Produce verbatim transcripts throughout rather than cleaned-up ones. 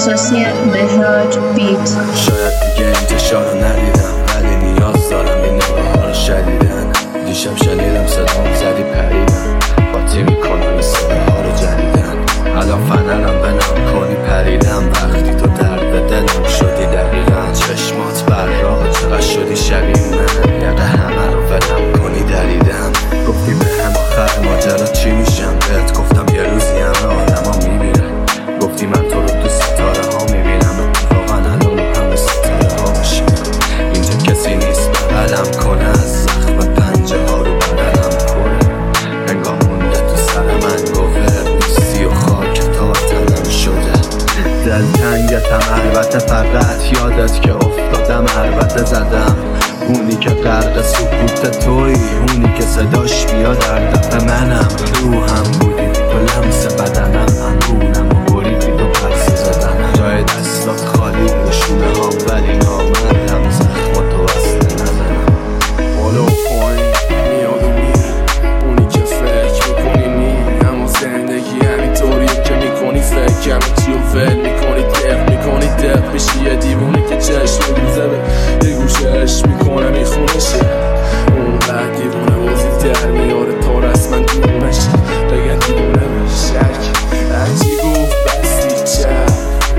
اختصاصی بهراج بیت. شاید دیگه انتشار رو ندیدم ولی نیاز دارم این نگاه ها رو شدیدن. دیشب شنیدم صدام زدی پریدم قاطی میکنم این صده ها رو جدیدن. الان فنرم بنام کنی پریدم وقتی تو درد به دلم شدی دقیقا. چشمات براق چقدر شدی شبیه من یقه همه رو ولم کنی دریدم. گفتی به هم آخر ماجرا چی میشم بهت گفتم یه روزی همه آدم ها میبینن. گفتی من تو رو تو ستاره ها میبینم اتفاقا الان همه ستاره ها باشیم. اینجا کسی نیست بغلم کنه از زخم پنجه ها رو بدنم کنه. انگاه مونده تو سر من گوهر نیستی و خاک تا تنم شده. دلتنگتم البته فقط یادت که افتادم البته زدم. اونی که غرق سکوت توی اونی که صداش بیاد هر دفعه منم. روحم بودی تو لمس بدنم انگونم و بریدی تو پرس زدنم. جای دستات خالی نشونه هم ولی نامردم زخم تو اصله نزنم. بالا و پایین میاد و میره اونی که فکر میکنی نی. اما زندگی همینطوریه که میکنی فکر همه چی و ول میکنی دق میکنی دق بشی یه دیوونه که چشم میریزه به یه گوشش میکنه میخونشه. اون بعد دیوونه بازی در میاره تا رسما دیوونشه. بگن دیوونه بشک هرچی گفت بستی چپ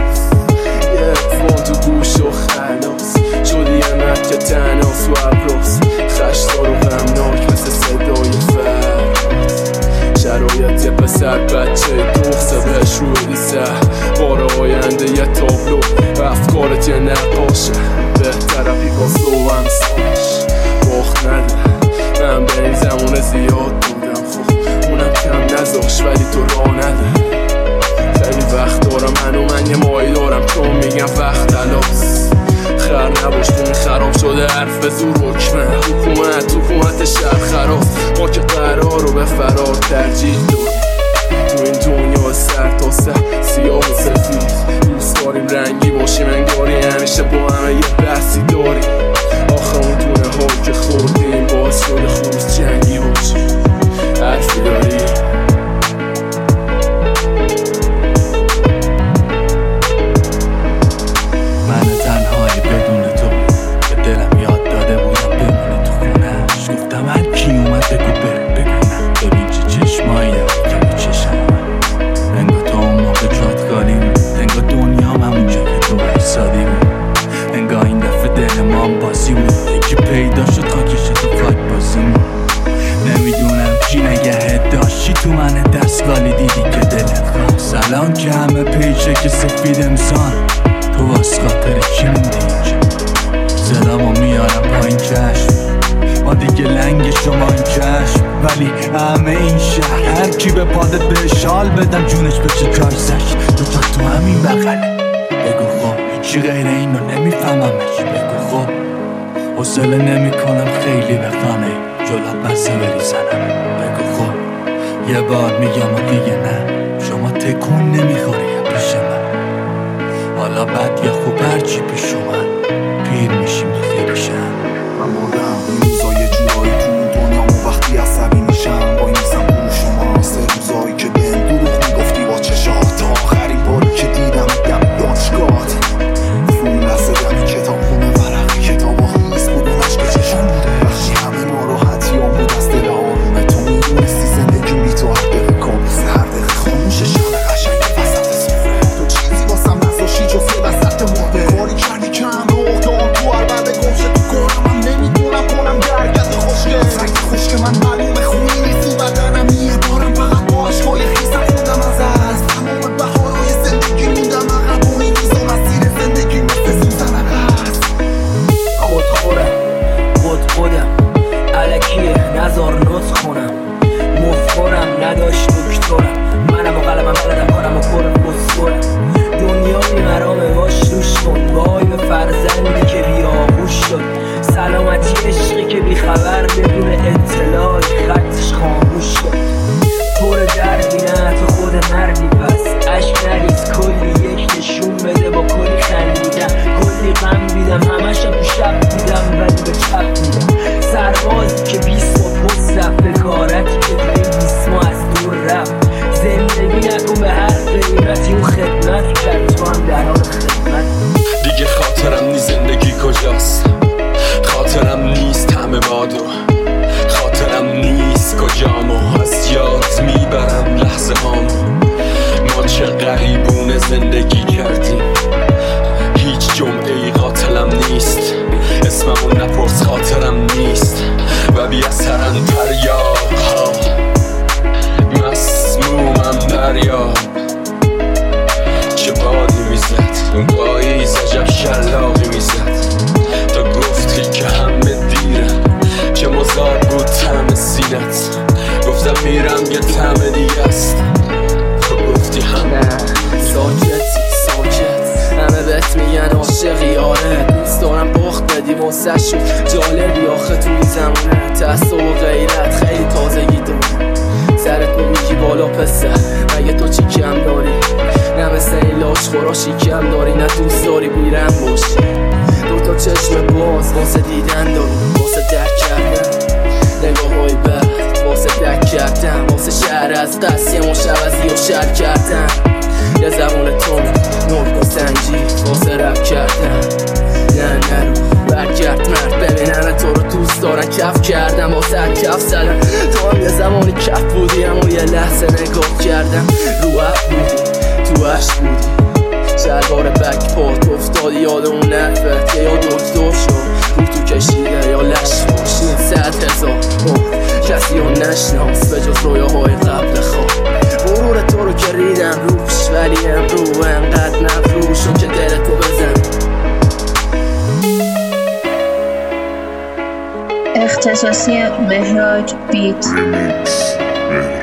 یه فون تو گوش و خلاص شدی یه مرد که تناس و ابراز خشدار و غمناک مثل صدای فرد. شرایط یه پسر بچه دوخته بهش روی دیسه بار آینده یه تابلو و افکارت یه نقاشه. بهتره پیکاسو و همساش باخت نده. من به این زمونه زیاد بودم خب اونم کم نذاش ولی تو راه نده. خیلی وقت دارم منو من یه مایی دارم چون میگم وقت تلاس. خر نباش تو این خراب شده حرف به زور حکمه. حکومت حکومت شهر خراب ما که قرار رو به فرار ترجیح داریم. تو این دنیا سر تا سر سیاه و سفید دوست داریم رنگی باشیم انگاری همیشه با همه یه بحثی داریم. آخه اون دونه ها که خوردیم باز شده خروز جنگی باشیم. حرفی داری؟ من تنهایی بدون تو به دلم یاد داده بودم بمونه تو خونهش. گفتم هر کی اومد بگو بره بگونم ببین چه چشمایی داری که به چشم من. انگار تو اون موقع جات کالیم انگار دنیا همونجا که تو ایسادیم. انگار این دفعه دل ما هم بازی بود یکی پیدا شد خاکش تو خاک بازیم. نمیدونم کی نگهت داشتی تو من دستگالی دیدی که دلت خواست. الان که همه پیچه که سفید امسان تو واس خاطر چی موندی اینجا. صدامو میارم پایین چشم ما دیگه لنگ شما این چشم. ولی همه این شهر هر کی به پادت به شال بدم جونش بشه جایزش. تو تا تو همین بغله بگو خب چی غیر اینو نمیفهممش. بگو خب حوصله نمی کنم خیلی به خانه جلوت بسه بریزنم. بگو خب یه بار میگم و دیگه نه شما تکون نمیخوری پیش من. حالا بد یا خوب هرچی پیش اومد پیر میشیم دیگه پیشم. من مردم این روزا یه جورایی تو اون دنیامو وقتی عصبی میشم با این زمان شما. سه روزایی که بهم دروغ میگفتی با چشات تا آخرین باری که دیدم میگم دانشگاهت. تو اون لحظه دمی کتاب خونه ورقی کتاب آخیز بود اونش که چشم بوده. وقتی همه ناراحتیام بود از دل آرومه تو میدونستی زندگی بی تو هر دقیقه کابوسه. هر دقیقه خاموشه شب قشنگ وسط سفره تو چیزی واسم نذاشتی جز یه وسط مرده. کاری کردی که همه اختار تو هر بعد گمشه تو کنم من نمیدونم کنم واسه شد جالبی آخه تو این زمونه تعصب و غیرت خیلی تازگی داره سرت رو میگی بالا پسر مگه تو چی کم داری نه مثل این لاش خوراشی کم داری نه دوست داری بیرم باشی دوتا چشم باز واسه دیدن داری واسه درک کردن نگاه های بد واسه درک کردن واسه شهر از دست یه مشوزی و شر کردن یه زبون تون نقطه سنجی واسه رب کردن نه نرو برگرد مرد ببینن تو رو دوست دارن کف کردن واسه کف زدن تو هم یه زمانی کف بودی اما یه لحظه نگاه کردم رو اف بودی تو عشق بودی شلوار بک پات افتادی یاد اون نرفت که یا دکتر شد رو تو کشیده یا لش باشین صد هزار کسی رو نشناس به جز رویاهای قبل خواب غرور تو رو که ریدم روش ولی امرو انقدر نفروشون که دلتو بزن اختصاصی بهراج بیت. Remix.